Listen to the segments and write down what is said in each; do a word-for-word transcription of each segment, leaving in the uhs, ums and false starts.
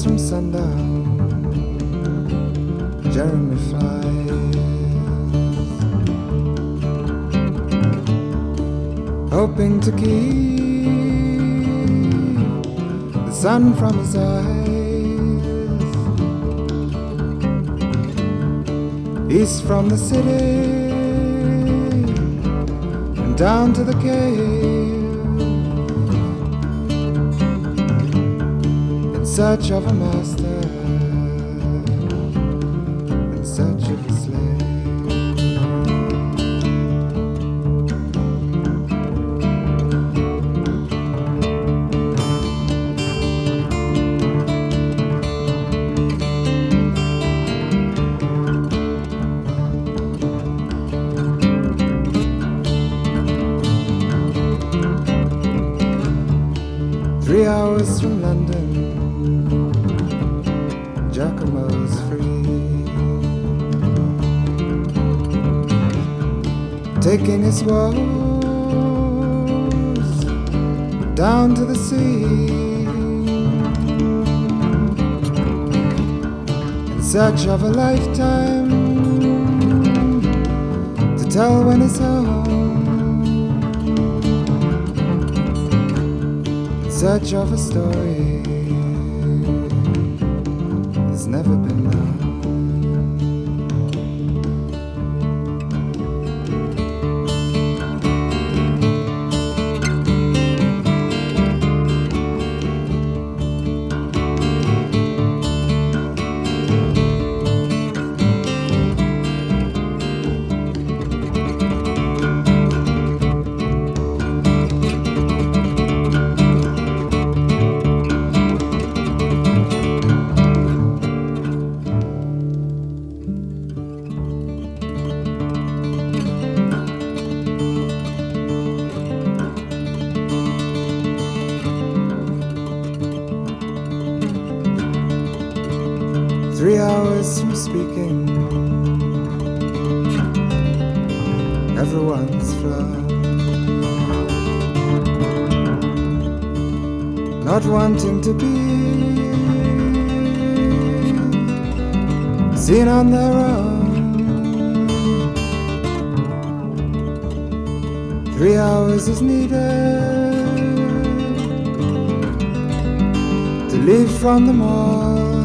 hours from sundown, Jeremy flies, hoping to keep the sun from his eyes. East from the city and down to the cave, in search of a master, in search of a slave. Three hours from London, Giacomo's free, taking his woes down to the sea, in search of a lifetime to tell when he's home, in search of a story that's never been known. Three hours from speaking, everyone's flown, not wanting to be seen on their own. Three hours is needed to leave from the mall.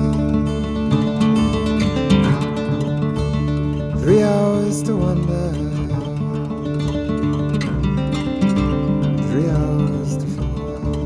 Three hours to wonder, three hours to fall.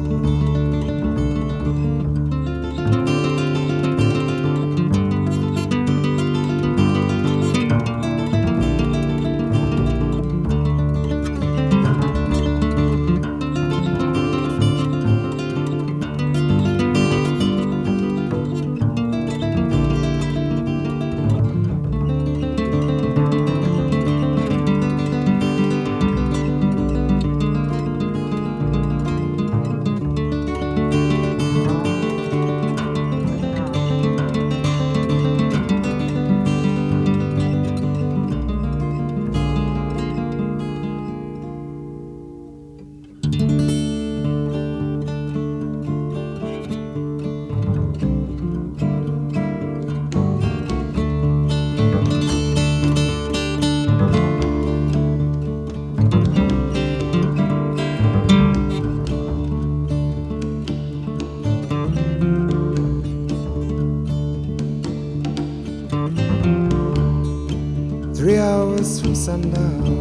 Three hours from sundown,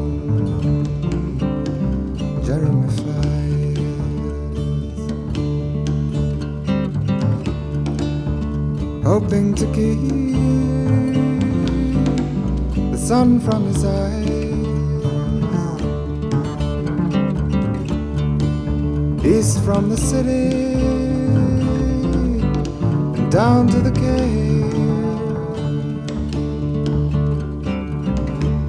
Jeremy flies, hoping to keep the sun from his eyes. East from the city and down to the cave,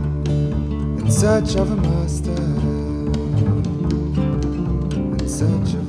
in search of a master, in search of